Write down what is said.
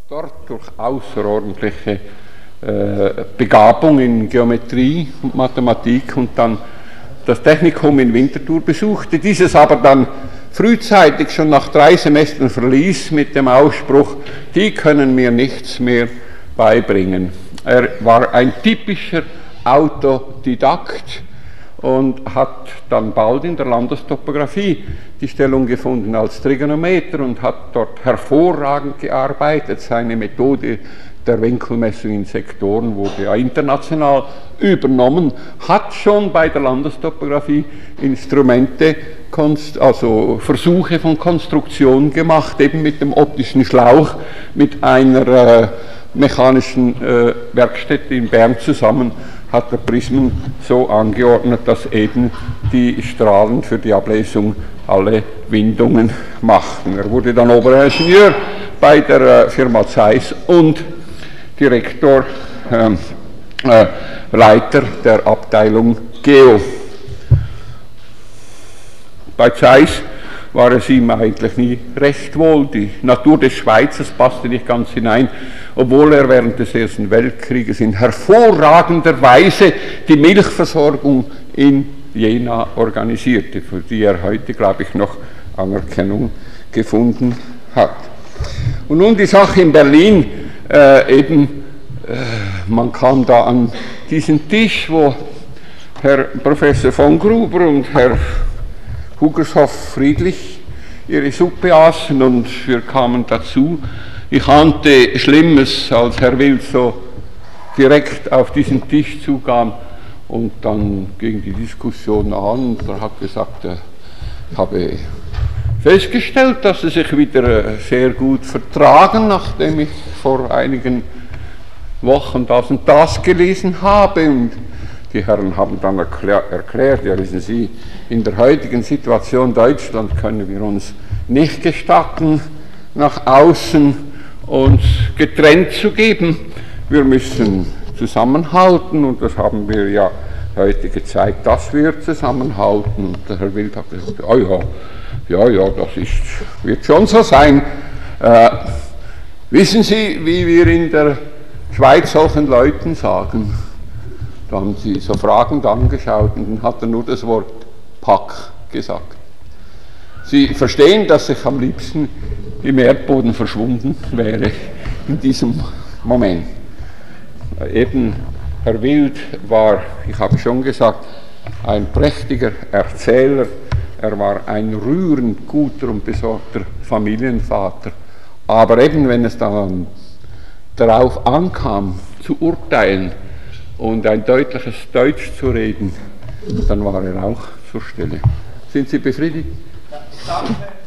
dort durch außerordentliche Begabung in Geometrie und Mathematik und dann das Technikum in Winterthur besuchte, dieses aber dann frühzeitig schon nach 3 Semestern verließ mit dem Ausspruch, die können mir nichts mehr beibringen. Er war ein typischer Autodidakt und hat dann bald in der Landestopographie die Stellung gefunden als Trigonometer und hat dort hervorragend gearbeitet. Seine Methode der Winkelmessung in Sektoren wurde ja international übernommen, hat schon bei der Landestopographie Instrumente, also Versuche von Konstruktion gemacht, eben mit dem optischen Schlauch, mit einer mechanischen Werkstätte in Bern zusammen, hat er Prismen so angeordnet, dass eben die Strahlen für die Ablesung alle Windungen machten. Er wurde dann Oberingenieur bei der Firma Zeiss und Direktor, Leiter der Abteilung Geo. Bei Zeiss war es ihm eigentlich nie recht wohl. Die Natur des Schweizers passte nicht ganz hinein, obwohl er während des Ersten Weltkrieges in hervorragender Weise die Milchversorgung in Jena organisierte, für die er heute, glaube ich, noch Anerkennung gefunden hat. Und nun die Sache in Berlin, man kam da an diesen Tisch, wo Herr Professor von Gruber und Herr Huggershoff friedlich ihre Suppe aßen und wir kamen dazu. Ich ahnte Schlimmes, als Herr Wild so direkt auf diesen Tisch zukam und dann ging die Diskussion an und er hat gesagt, ich habe festgestellt, dass sie sich wieder sehr gut vertragen, nachdem ich vor einigen Wochen das und das gelesen habe. Und die Herren haben dann erklärt, ja wissen Sie, in der heutigen Situation Deutschland können wir uns nicht gestatten, nach außen uns getrennt zu geben. Wir müssen zusammenhalten und das haben wir ja heute gezeigt, dass wir zusammenhalten. Und der Herr Wild hat gesagt, ja, das wird schon so sein. Wissen Sie, wie wir in der Schweiz solchen Leuten sagen? Da haben sie so fragend angeschaut und dann hat er nur das Wort Pack gesagt. Sie verstehen, dass ich am liebsten im Erdboden verschwunden wäre in diesem Moment. Eben Herr Wild war, ich habe schon gesagt, ein prächtiger Erzähler. Er war ein rührend guter und besorgter Familienvater. Aber eben, wenn es dann darauf ankam, zu urteilen und ein deutliches Deutsch zu reden, dann war er auch zur Stelle. Sind Sie befriedigt? Ja, danke.